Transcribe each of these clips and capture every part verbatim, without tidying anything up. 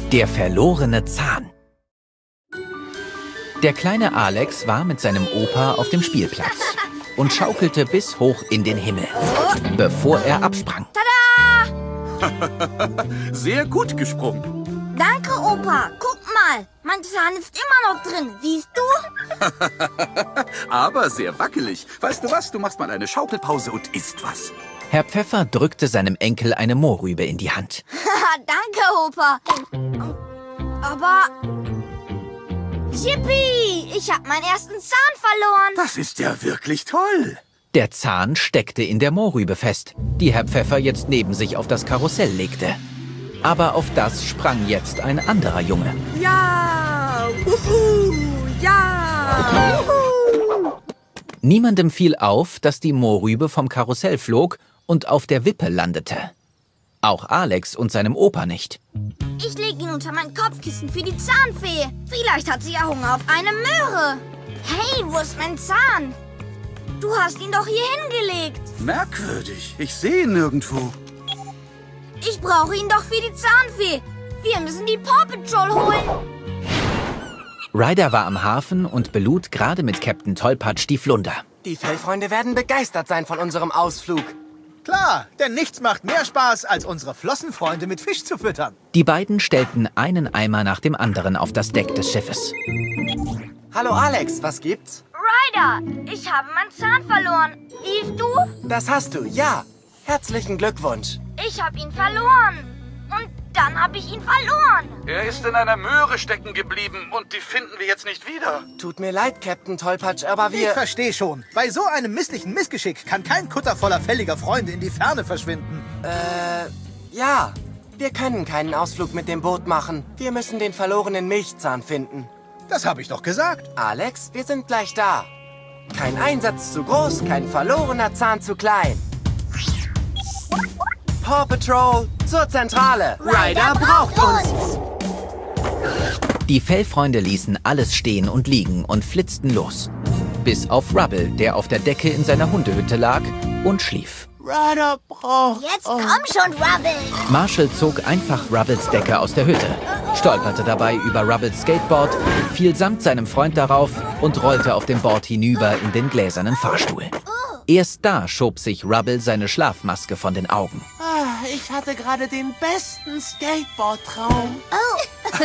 Der verlorene Zahn. Der kleine Alex war mit seinem Opa auf dem Spielplatz und schaukelte bis hoch in den Himmel, bevor er absprang. Tada! Sehr gut gesprungen. Danke, Opa. Guck mal, mein Zahn ist immer noch drin. Siehst du? Aber sehr wackelig. Weißt du was? Du machst mal eine Schaukelpause und isst was. Herr Pfeffer drückte seinem Enkel eine Mohrrübe in die Hand. Danke, Opa. Aber... Yippie! Ich habe meinen ersten Zahn verloren. Das ist ja wirklich toll. Der Zahn steckte in der Mohrrübe fest, die Herr Pfeffer jetzt neben sich auf das Karussell legte. Aber auf das sprang jetzt ein anderer Junge. Ja! Wuhu! Ja! Wuhu! Niemandem fiel auf, dass die Mohrrübe vom Karussell flog und auf der Wippe landete. Auch Alex und seinem Opa nicht. Ich lege ihn unter mein Kopfkissen für die Zahnfee. Vielleicht hat sie ja Hunger auf eine Möhre. Hey, wo ist mein Zahn? Du hast ihn doch hier hingelegt. Merkwürdig. Ich sehe ihn nirgendwo. Ich brauche ihn doch für die Zahnfee. Wir müssen die Paw Patrol holen. Ryder war am Hafen und belud gerade mit Captain Tollpatsch die Flunder. Die Fellfreunde werden begeistert sein von unserem Ausflug. Klar, denn nichts macht mehr Spaß, als unsere Flossenfreunde mit Fisch zu füttern. Die beiden stellten einen Eimer nach dem anderen auf das Deck des Schiffes. Hallo Alex, was gibt's? Ryder, ich habe meinen Zahn verloren. Siehst du? Das hast du, ja. Herzlichen Glückwunsch. Ich habe ihn verloren. Und dann habe ich ihn verloren. Er ist in einer Möhre stecken geblieben und die finden wir jetzt nicht wieder. Tut mir leid, Captain Tollpatsch, aber wir... Ich verstehe schon. Bei so einem misslichen Missgeschick kann kein Kutter voller fälliger Freunde in die Ferne verschwinden. Äh, ja. Wir können keinen Ausflug mit dem Boot machen. Wir müssen den verlorenen Milchzahn finden. Das habe ich doch gesagt. Alex, wir sind gleich da. Kein Einsatz zu groß, kein verlorener Zahn zu klein. Paw Patrol zur Zentrale. Ryder braucht uns. Die Fellfreunde ließen alles stehen und liegen und flitzten los. Bis auf Rubble, der auf der Decke in seiner Hundehütte lag und schlief. Ryder braucht Jetzt komm schon, Rubble. Marshall zog einfach Rubbles Decke aus der Hütte, stolperte dabei über Rubbles Skateboard, fiel samt seinem Freund darauf und rollte auf dem Board hinüber in den gläsernen Fahrstuhl. Erst da schob sich Rubble seine Schlafmaske von den Augen. Ah, ich hatte gerade den besten Skateboard-Traum. Oh.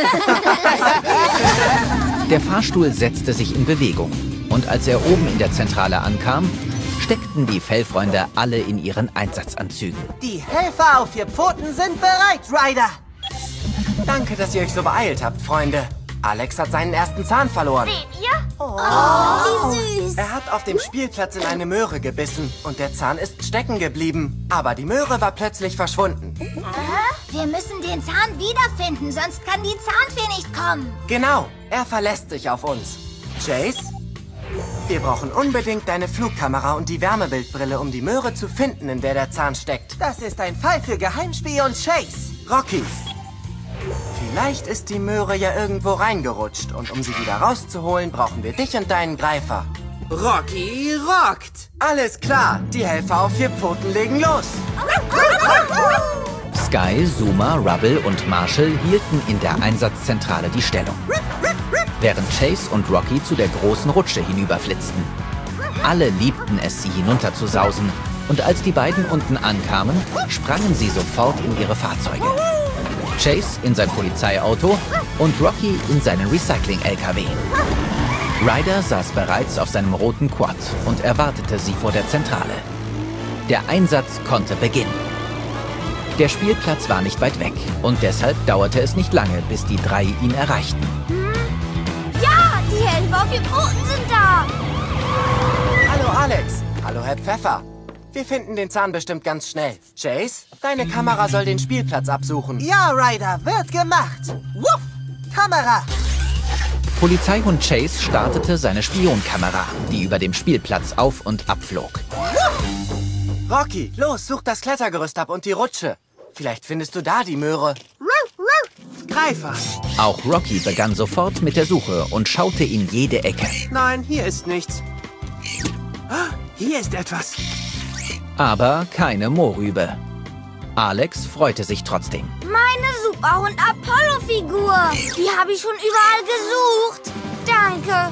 Der Fahrstuhl setzte sich in Bewegung und als er oben in der Zentrale ankam, steckten die Fellfreunde alle in ihren Einsatzanzügen. Die Helfer auf vier Pfoten sind bereit, Ryder. Danke, dass ihr euch so beeilt habt, Freunde. Alex hat seinen ersten Zahn verloren. Seht ihr? Oh, wie süß. Er hat auf dem Spielplatz in eine Möhre gebissen und der Zahn ist stecken geblieben. Aber die Möhre war plötzlich verschwunden. Wir müssen den Zahn wiederfinden, sonst kann die Zahnfee nicht kommen. Genau, er verlässt sich auf uns. Chase, wir brauchen unbedingt deine Flugkamera und die Wärmebildbrille, um die Möhre zu finden, in der der Zahn steckt. Das ist ein Fall für Geheimspion Chase. Rocky, vielleicht ist die Möhre ja irgendwo reingerutscht und um sie wieder rauszuholen, brauchen wir dich und deinen Greifer. Rocky rockt. Alles klar, die Helfer auf vier Pfoten legen los. Sky, Zuma, Rubble und Marshall hielten in der Einsatzzentrale die Stellung, während Chase und Rocky zu der großen Rutsche hinüberflitzten. Alle liebten es, sie hinunterzusausen, und als die beiden unten ankamen, sprangen sie sofort in ihre Fahrzeuge. Chase in sein Polizeiauto und Rocky in seinen Recycling-L K W. Ryder saß bereits auf seinem roten Quad und erwartete sie vor der Zentrale. Der Einsatz konnte beginnen. Der Spielplatz war nicht weit weg und deshalb dauerte es nicht lange, bis die drei ihn erreichten. Ja, die Helfer auf vier Pfoten sind da. Hallo Alex, hallo Herr Pfeffer. Wir finden den Zahn bestimmt ganz schnell. Chase, deine Kamera soll den Spielplatz absuchen. Ja, Ryder, wird gemacht. Wuff! Kamera! Polizeihund Chase startete seine Spionkamera, die über dem Spielplatz auf- und abflog. Rocky, los, such das Klettergerüst ab und die Rutsche. Vielleicht findest du da die Möhre. Greifer. Auch Rocky begann sofort mit der Suche und schaute in jede Ecke. Nein, hier ist nichts. Hier ist etwas. Aber keine Mohrrübe. Alex freute sich trotzdem. Meine Superhund-Apollo-Figur. Die habe ich schon überall gesucht. Danke.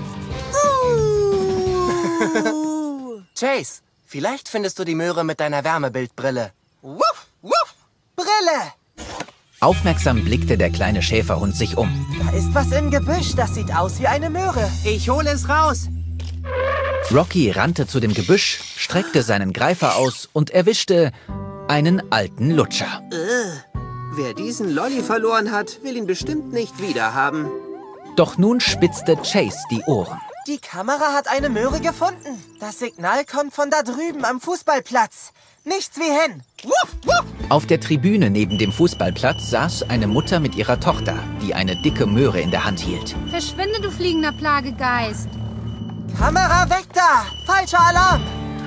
Uh. Chase, vielleicht findest du die Möhre mit deiner Wärmebildbrille. Wuff, wuff. Brille. Aufmerksam blickte der kleine Schäferhund sich um. Da ist was im Gebüsch, das sieht aus wie eine Möhre. Ich hole es raus. Rocky rannte zu dem Gebüsch, streckte seinen Greifer aus und erwischte einen alten Lutscher. Äh, wer diesen Lolli verloren hat, will ihn bestimmt nicht wiederhaben. Doch nun spitzte Chase die Ohren. Die Kamera hat eine Möhre gefunden. Das Signal kommt von da drüben am Fußballplatz. Nichts wie hin. Wuff, wuff. Auf der Tribüne neben dem Fußballplatz saß eine Mutter mit ihrer Tochter, die eine dicke Möhre in der Hand hielt. Verschwinde, du fliegender Plagegeist. Kamera weg da! Falscher Alarm!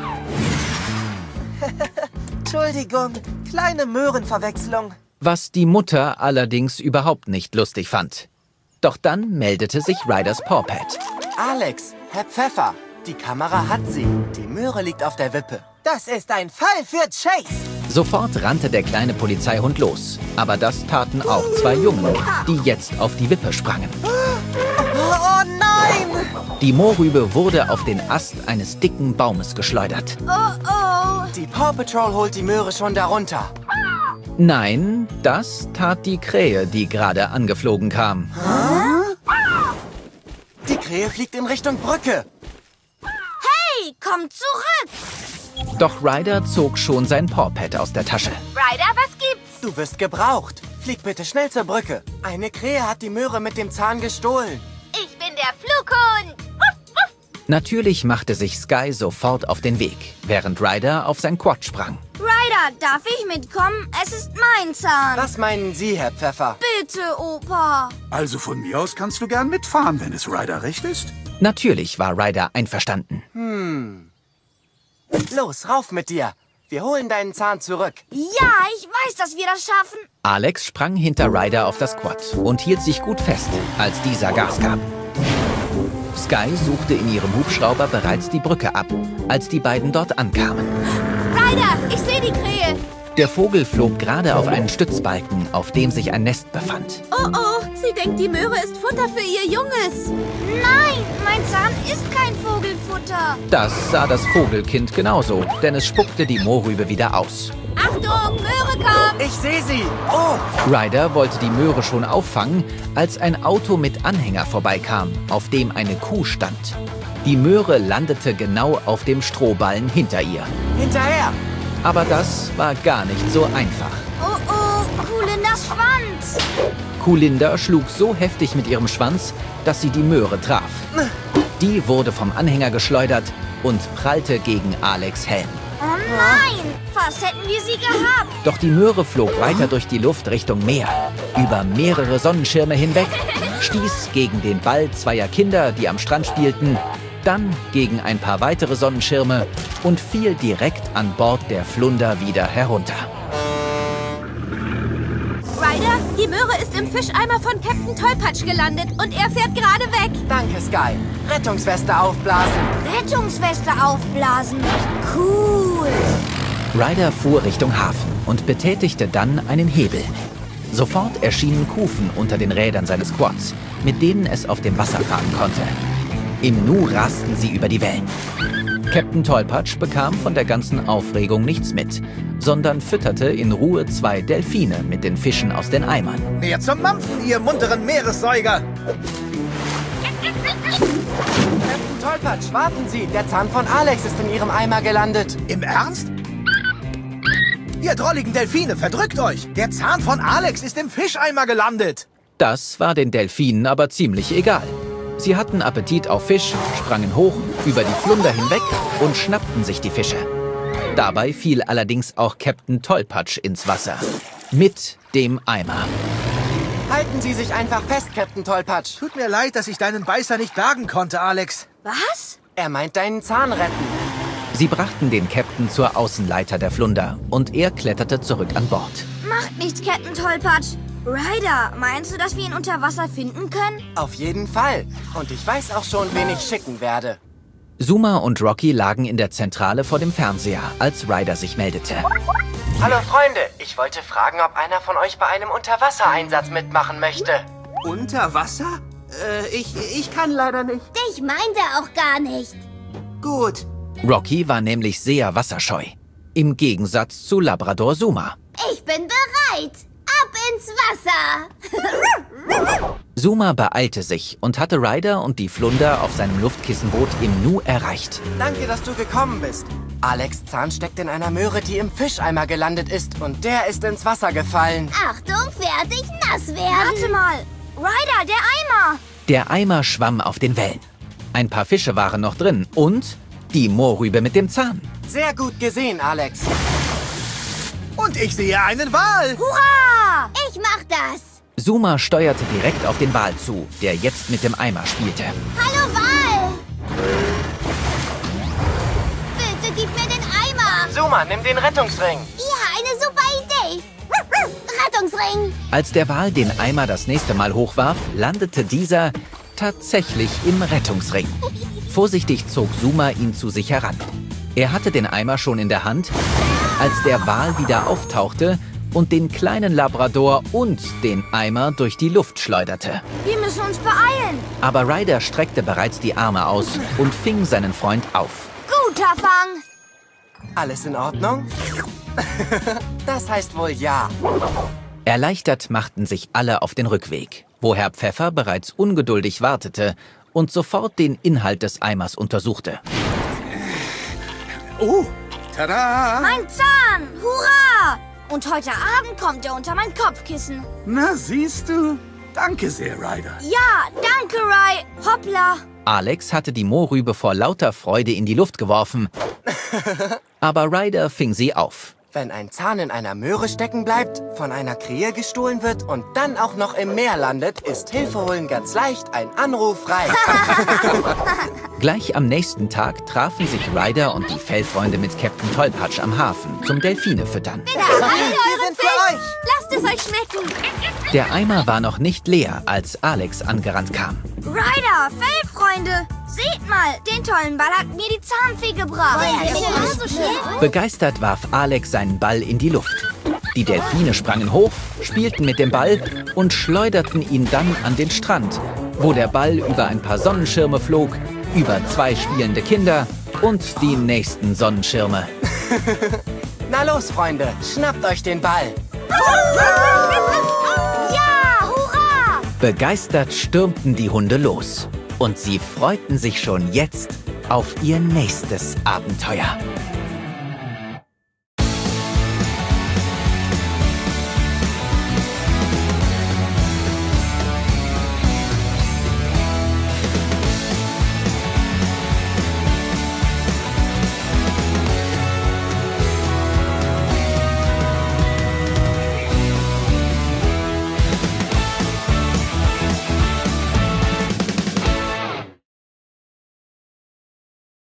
Entschuldigung, kleine Möhrenverwechslung. Was die Mutter allerdings überhaupt nicht lustig fand. Doch dann meldete sich Ryders Pawpad. Alex, Herr Pfeffer, die Kamera hat sie. Die Möhre liegt auf der Wippe. Das ist ein Fall für Chase. Sofort rannte der kleine Polizeihund los. Aber das taten auch zwei Jungen, die jetzt auf die Wippe sprangen. Oh nein! Die Mohrrübe wurde auf den Ast eines dicken Baumes geschleudert. Oh, oh. Die Paw Patrol holt die Möhre schon darunter. Nein, das tat die Krähe, die gerade angeflogen kam. Die Krähe fliegt in Richtung Brücke. Hey, komm zurück. Doch Ryder zog schon sein Pawpad aus der Tasche. Ryder, was gibt's? Du wirst gebraucht. Flieg bitte schnell zur Brücke. Eine Krähe hat die Möhre mit dem Zahn gestohlen. Ich bin der Flughund. Natürlich machte sich Sky sofort auf den Weg, während Ryder auf sein Quad sprang. Ryder, darf ich mitkommen? Es ist mein Zahn. Was meinen Sie, Herr Pfeffer? Bitte, Opa. Also von mir aus kannst du gern mitfahren, wenn es Ryder recht ist. Natürlich war Ryder einverstanden. Hm. Los, rauf mit dir. Wir holen deinen Zahn zurück. Ja, ich weiß, dass wir das schaffen. Alex sprang hinter Ryder auf das Quad und hielt sich gut fest, als dieser Gas gab. Sky suchte in ihrem Hubschrauber bereits die Brücke ab, als die beiden dort ankamen. Ryder, ich sehe die Krähe. Der Vogel flog gerade auf einen Stützbalken, auf dem sich ein Nest befand. Oh oh, sie denkt, die Möhre ist Futter für ihr Junges. Nein, mein Zahn ist kein Vogelfutter. Das sah das Vogelkind genauso, denn es spuckte die Mohrrübe wieder aus. Achtung, Möhre kommt. Ich sehe sie. Oh, Ryder wollte die Möhre schon auffangen, als ein Auto mit Anhänger vorbeikam, auf dem eine Kuh stand. Die Möhre landete genau auf dem Strohballen hinter ihr. hinterher. Aber das war gar nicht so einfach. Oh oh, Kulindas Schwanz. Kulinda schlug so heftig mit ihrem Schwanz, dass sie die Möhre traf. Die wurde vom Anhänger geschleudert und prallte gegen Alex' Helm. Oh nein, fast hätten wir sie gehabt. Doch die Möhre flog weiter durch die Luft Richtung Meer, über mehrere Sonnenschirme hinweg, stieß gegen den Ball zweier Kinder, die am Strand spielten, dann gegen ein paar weitere Sonnenschirme und fiel direkt an Bord der Flunder wieder herunter. Ryder, die Möhre ist im Fischeimer von Captain Tollpatsch gelandet und er fährt gerade weg. Danke, Sky. Rettungsweste aufblasen. Rettungsweste aufblasen. Cool. Ryder fuhr Richtung Hafen und betätigte dann einen Hebel. Sofort erschienen Kufen unter den Rädern seines Quads, mit denen es auf dem Wasser fahren konnte. Im Nu rasten sie über die Wellen. Captain Tollpatsch bekam von der ganzen Aufregung nichts mit, sondern fütterte in Ruhe zwei Delfine mit den Fischen aus den Eimern. Mehr zum Mampfen, ihr munteren Meeressäuger! Captain Tollpatsch, warten Sie. Der Zahn von Alex ist in Ihrem Eimer gelandet. Im Ernst? Ihr drolligen Delfine, verdrückt euch! Der Zahn von Alex ist im Fischeimer gelandet! Das war den Delfinen aber ziemlich egal. Sie hatten Appetit auf Fisch, sprangen hoch, über die Flunder hinweg und schnappten sich die Fische. Dabei fiel allerdings auch Captain Tollpatsch ins Wasser. Mit dem Eimer. Halten Sie sich einfach fest, Captain Tollpatsch. Tut mir leid, dass ich deinen Beißer nicht bergen konnte, Alex. Was? Er meint deinen Zahn retten. Sie brachten den Captain zur Außenleiter der Flunder und er kletterte zurück an Bord. Macht nichts, Captain Tollpatsch. Ryder, meinst du, dass wir ihn unter Wasser finden können? Auf jeden Fall. Und ich weiß auch schon, wen ich schicken werde. Zuma und Rocky lagen in der Zentrale vor dem Fernseher, als Ryder sich meldete. Hallo Freunde, ich wollte fragen, ob einer von euch bei einem Unterwassereinsatz mitmachen möchte. Unter Wasser? Äh, ich, ich kann leider nicht. Dich meint er auch gar nicht. Gut. Rocky war nämlich sehr wasserscheu. Im Gegensatz zu Labrador Zuma. Ich bin bereit. Ab ins Wasser. Zuma beeilte sich und hatte Ryder und die Flunder auf seinem Luftkissenboot im Nu erreicht. Danke, dass du gekommen bist. Alex' Zahn steckt in einer Möhre, die im Fischeimer gelandet ist. Und der ist ins Wasser gefallen. Achtung, fertig, nass werden. Warte mal. Ryder, der Eimer. Der Eimer schwamm auf den Wellen. Ein paar Fische waren noch drin und die Moorrübe mit dem Zahn. Sehr gut gesehen, Alex. Und ich sehe einen Wal. Hurra! Ich mach das. Zuma steuerte direkt auf den Wal zu, der jetzt mit dem Eimer spielte. Hallo, Wal. Bitte gib mir den Eimer. Zuma, nimm den Rettungsring. Ja, eine super Idee. Rettungsring. Als der Wal den Eimer das nächste Mal hochwarf, landete dieser tatsächlich im Rettungsring. Vorsichtig zog Zuma ihn zu sich heran. Er hatte den Eimer schon in der Hand, als der Wal wieder auftauchte und den kleinen Labrador und den Eimer durch die Luft schleuderte. Wir müssen uns beeilen. Aber Ryder streckte bereits die Arme aus und fing seinen Freund auf. Guter Fang. Alles in Ordnung? Das heißt wohl ja. Erleichtert machten sich alle auf den Rückweg, wo Herr Pfeffer bereits ungeduldig wartete und sofort den Inhalt des Eimers untersuchte. Oh, tada! Mein Zahn. Hurra! Und heute Abend kommt er unter mein Kopfkissen. Na, siehst du? Danke sehr, Ryder. Ja, danke, Ry. Hoppla. Alex hatte die Moorrübe vor lauter Freude in die Luft geworfen. Aber Ryder fing sie auf. Wenn ein Zahn in einer Möhre stecken bleibt, von einer Krähe gestohlen wird und dann auch noch im Meer landet, ist Hilfe holen ganz leicht, ein Anruf frei. Gleich am nächsten Tag trafen sich Ryder und die Fellfreunde mit Captain Tollpatsch am Hafen zum Delfine füttern. Wir sind für euch. Lasst es euch schmecken. Der Eimer war noch nicht leer, als Alex angerannt kam. Ryder, Fellfreunde, seht mal, den tollen Ball hat mir die Zahnfee gebracht. So schön. Begeistert warf Alex seinen Ball in die Luft. Die Delfine sprangen hoch, spielten mit dem Ball und schleuderten ihn dann an den Strand, wo der Ball über ein paar Sonnenschirme flog, über zwei spielende Kinder und die nächsten Sonnenschirme. Na los, Freunde, schnappt euch den Ball. Ja, hurra! Begeistert stürmten die Hunde los. Und sie freuten sich schon jetzt auf ihr nächstes Abenteuer.